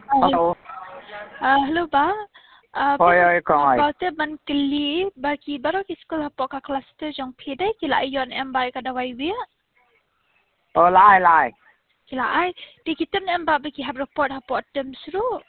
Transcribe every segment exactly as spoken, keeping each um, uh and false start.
Hello. Ah, hello ba? Ah, Oi, oi, con ơi. about the ban kili bagi baru ki sekolah hapo ka kelas tu jong pide kila ayon em bai ka dawai bia. Ờ, lại, lại. Kila ai di kita em ba bagi hab report hapo tem seru.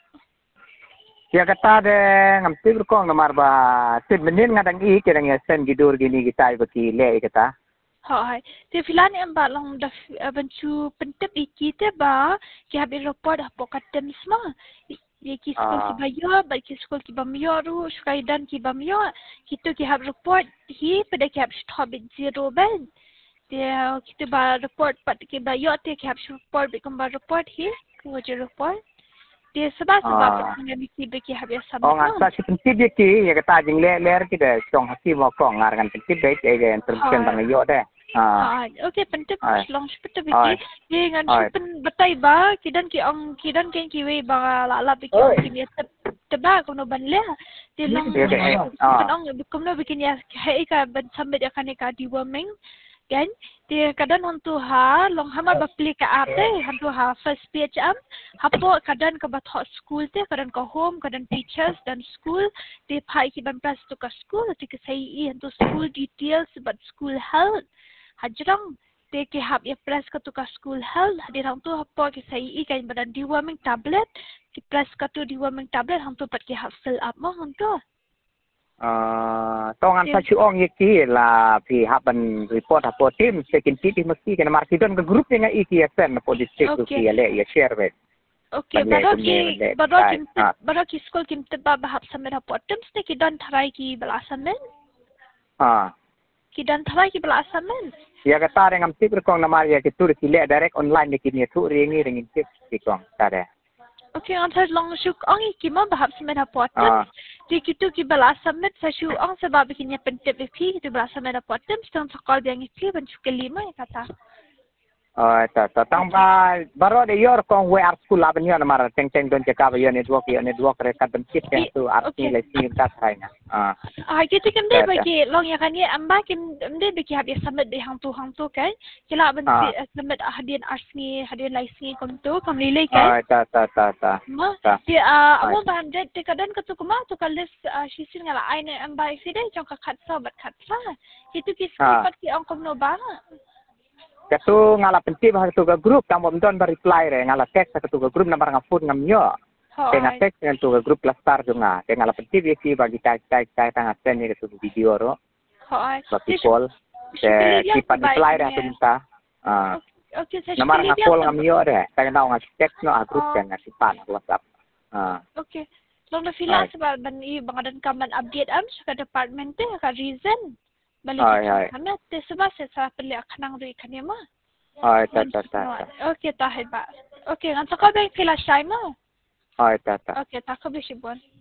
Ya kata de ngamti berkong nomor ba. Tid menin ngadang i kira ngi sen gidur gini kita baki le kata. Hai. Di filan em ba long da bantu pentep iki te ba ki hab report hapo ka tem semua. Ye ki sekolah ki À, bayo, bagi ki sekolah ki bamyo ru, skaidan ki bamyo. Kita ki hab report hi pada ki hab stop zero ben. Dia kita ba report pat ke ba yo te cap report bi kamba report hi ko je report dia sebab sebab à. dengan mesti bagi habis Oh, submit no ngasa si pentit dia ki ya kata jing le ler kita cong hati mau kong ngar kan pentit deh ke intervention ha bang yo deh. À, ha okey pentep à, long seperti bagi à, dia dengan à. supen betai ba kidan ki ong kidan ken ki we ba la la bagi ong ki teb teba ko no ban le dia long Ya ke supen à. ong ko no bikin ya hai ka ban submit ya kan ka deworming kan dia kadang hantu ha long hama bapli ka ate hantu ha first page am hapo kadang ke bat hot school te kadang ke home kadang teachers dan school dia pai ki ban plus tu ka school ti ke sai i hantu school details but school health hajrang dia ke hab ya press ke tu ka school health dia hantu hapo ki sai i kan badan deworming tablet ki press ka tu deworming tablet hantu pat ki hab fill up mo hantu Uh, tongan sa chuong iki la pi haban report hapo tim second city mesti kena markidon ke grup yang iki asen po district okay ki ale ya share bet okay baru ki baru ki baru ki school ki tebak bahap sampai dapat tem ste ki dan tharai ki belasamen ha ki dan tharai ki belasamen ya kata dengan tip kong nama ya ki tur ki le direct online ki ni tu ringi ringin tip ki kong tare okay antar long syuk ang ki ma bahap sampai dapat tem di kitu ki belasamen sa syuk ang sebab ki nya pentep pi ki belasamen dapat tem stang sakal yang ki ban syuk kelima ya kata oh ta ta tang ba baro de yor kong we art school laban yo nama teng teng don jaka ba yo network yo network rekat ben tip yang tu art ni le sim ta thai na ah ah kita kan dia bagi long ya kan ya amba kim dia bagi habis sampai di hang tu hang tu kan kila ben sampai hadian arsni hadian laisni kon tu kom nilai kan ah ta ta ta ta ma dia amo bahan dia kadang ketu kema tu kalis sisin ngala aine amba isi deh jong ka khatsa bat khatsa itu ki school pat ki ong kom no ba Katu ngala penting bahasa tu grup kamu mendon reply re ngala teks katu grup nomor ngapun ngamyo tengah teks dengan tu grup plastar juga tengah penting dia si bagi cai cai cai tengah sen ni katu video ro bagi call se kipan reply re tu minta ah nomor ngapun ngamyo re tengah tahu ngas teks no grup kan ngas kipan WhatsApp ah okay long na fila sebab ban i bangadan kaman update am sa department te ka reason balik kami te sebab saya salah pilih akan ngri kan ya ma oh ta ta ta okay ta hai ba okay ngan sa ka ba fila shy ma oh ta ta okay ta ka bi sibon